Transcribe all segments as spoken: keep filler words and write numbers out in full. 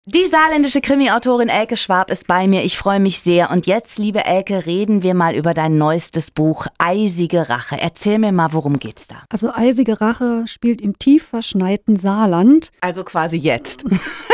Die saarländische Krimi-Autorin Elke Schwab ist bei mir. Ich freue mich sehr. Und jetzt, liebe Elke, reden wir mal über dein neuestes Buch, Eisige Rache. Erzähl mir mal, worum geht's da? Also Eisige Rache spielt im tief verschneiten Saarland. Also quasi jetzt.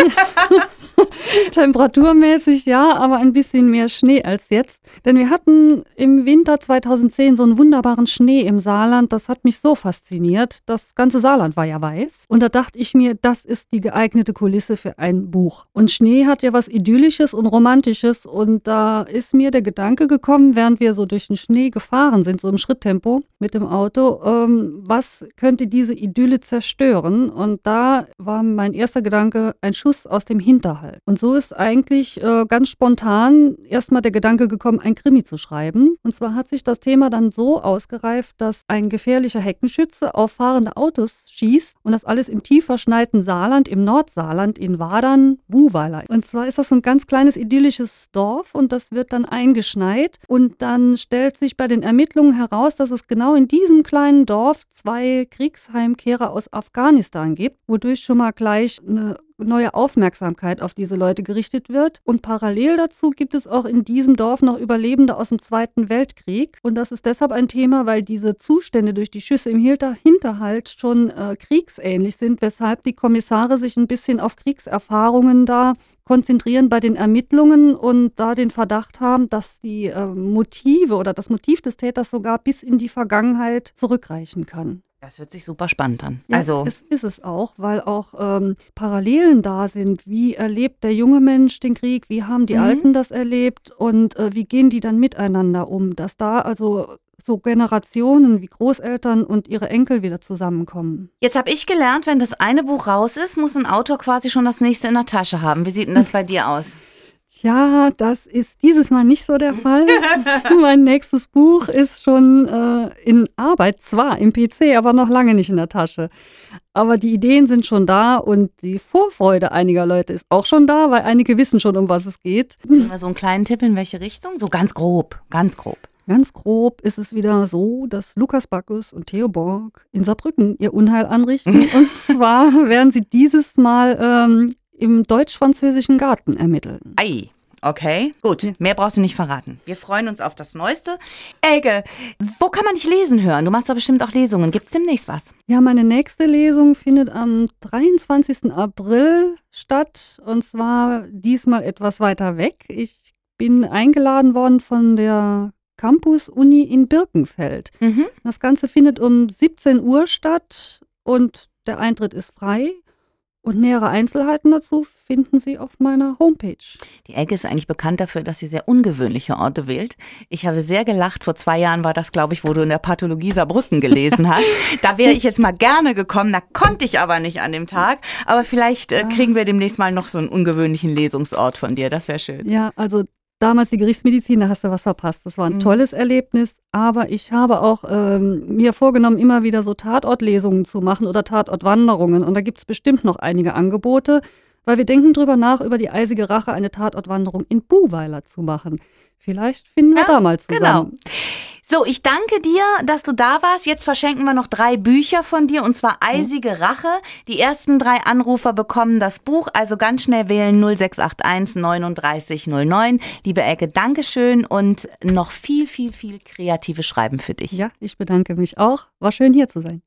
Temperaturmäßig ja, aber ein bisschen mehr Schnee als jetzt. Denn wir hatten im Winter zweitausendzehn so einen wunderbaren Schnee im Saarland. Das hat mich so fasziniert. Das ganze Saarland war ja weiß. Und da dachte ich mir, das ist die geeignete Kulisse für ein Buch. Und Schnee hat ja was Idyllisches und Romantisches. Und da ist mir der Gedanke gekommen, während wir so durch den Schnee gefahren sind, so im Schritttempo mit dem Auto, ähm, was könnte diese Idylle zerstören? Und da war mein erster Gedanke ein Schuss aus dem Hinterhalt. Und so ist eigentlich äh, ganz spontan erstmal der Gedanke gekommen, ein Krimi zu schreiben. Und zwar hat sich das Thema dann so ausgereift, dass ein gefährlicher Heckenschütze auf fahrende Autos schießt und das alles im tief verschneiten Saarland, im Nordsaarland, in Wadern, Buhweiler. Und zwar ist das so ein ganz kleines idyllisches Dorf und das wird dann eingeschneit und dann stellt sich bei den Ermittlungen heraus, dass es genau in diesem kleinen Dorf zwei Kriegsheimkehrer aus Afghanistan gibt, wodurch schon mal gleich eine neue Aufmerksamkeit auf diese Leute gerichtet wird. Und parallel dazu gibt es auch in diesem Dorf noch Überlebende aus dem Zweiten Weltkrieg. Und das ist deshalb ein Thema, weil diese Zustände durch die Schüsse im Hinterhalt schon äh, kriegsähnlich sind, weshalb die Kommissare sich ein bisschen auf Kriegserfahrungen da konzentrieren bei den Ermittlungen und da den Verdacht haben, dass die äh, Motive oder das Motiv des Täters sogar bis in die Vergangenheit zurückreichen kann. Das hört sich super spannend an. Ja, also es ist es auch, weil auch ähm, Parallelen da sind. Wie erlebt der junge Mensch den Krieg? Wie haben die Mhm. Alten das erlebt? Und äh, wie gehen die dann miteinander um? Dass da also so Generationen wie Großeltern und ihre Enkel wieder zusammenkommen. Jetzt habe ich gelernt, wenn das eine Buch raus ist, muss ein Autor quasi schon das nächste in der Tasche haben. Wie sieht denn das bei dir aus? Ja, das ist dieses Mal nicht so der Fall. Mein nächstes Buch ist schon äh, in Arbeit, zwar im P C, aber noch lange nicht in der Tasche. Aber die Ideen sind schon da und die Vorfreude einiger Leute ist auch schon da, weil einige wissen schon, um was es geht. Mal so einen kleinen Tipp, in welche Richtung? So ganz grob, ganz grob. Ganz grob ist es wieder so, dass Lukas Bacchus und Theo Borg in Saarbrücken ihr Unheil anrichten. Und zwar werden sie dieses Mal ähm, im deutsch-französischen Garten ermitteln. Ei, okay, gut. Ja. Mehr brauchst du nicht verraten. Wir freuen uns auf das Neueste. Elke, wo kann man dich lesen hören? Du machst doch bestimmt auch Lesungen. Gibt's demnächst was? Ja, meine nächste Lesung findet am dreiundzwanzigsten April statt. Und zwar diesmal etwas weiter weg. Ich bin eingeladen worden von der Campus-Uni in Birkenfeld. Mhm. Das Ganze findet um siebzehn Uhr statt und der Eintritt ist frei. Und nähere Einzelheiten dazu finden Sie auf meiner Homepage. Die Elke ist eigentlich bekannt dafür, dass sie sehr ungewöhnliche Orte wählt. Ich habe sehr gelacht. Vor zwei Jahren war das, glaube ich, wo du in der Pathologie Saarbrücken gelesen hast. Da wäre ich jetzt mal gerne gekommen. Da konnte ich aber nicht an dem Tag. Aber vielleicht äh, kriegen wir demnächst mal noch so einen ungewöhnlichen Lesungsort von dir. Das wäre schön. Ja, also damals die Gerichtsmedizin, da hast du was verpasst. Das war ein Mhm. tolles Erlebnis. Aber ich habe auch ähm, mir vorgenommen, immer wieder so Tatortlesungen zu machen oder Tatortwanderungen. Und da gibt es bestimmt noch einige Angebote, weil wir denken drüber nach, über die Eisige Rache eine Tatortwanderung in Buhweiler zu machen. Vielleicht finden wir Ja, da mal zusammen. genau. So, ich danke dir, dass du da warst. Jetzt verschenken wir noch drei Bücher von dir, und zwar Eisige Rache. Die ersten drei Anrufer bekommen das Buch, also ganz schnell wählen null sechs acht eins neununddreißig null neun. Liebe Elke, Dankeschön und noch viel, viel, viel kreatives Schreiben für dich. Ja, ich bedanke mich auch. War schön, hier zu sein.